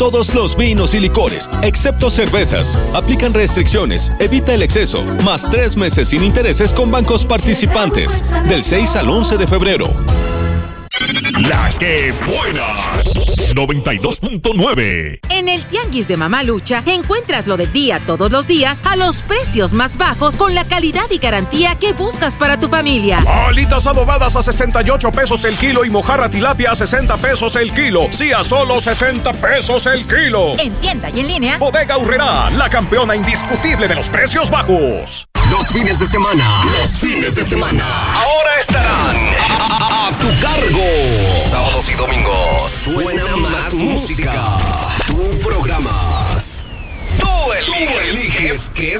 todos los vinos y licores, excepto cervezas. Aplican restricciones, evita el exceso, más 3 meses sin intereses con bancos participantes, del 6 al 11 de febrero. La que buena 92.9. En el Tianguis de Mamalucha encuentras lo del día todos los días a los precios más bajos con la calidad y garantía que buscas para tu familia. Alitas adobadas a 68 pesos el kilo y mojarra tilapia a 60 pesos el kilo. Sí, a solo 60 pesos el kilo. En tienda y en línea. Bodega Aurrerá, la campeona indiscutible de los precios bajos. Los fines de semana. Ahora estarán a tu cargo. Sábados y domingos. Suena más música. Tú programas. Tú eliges qué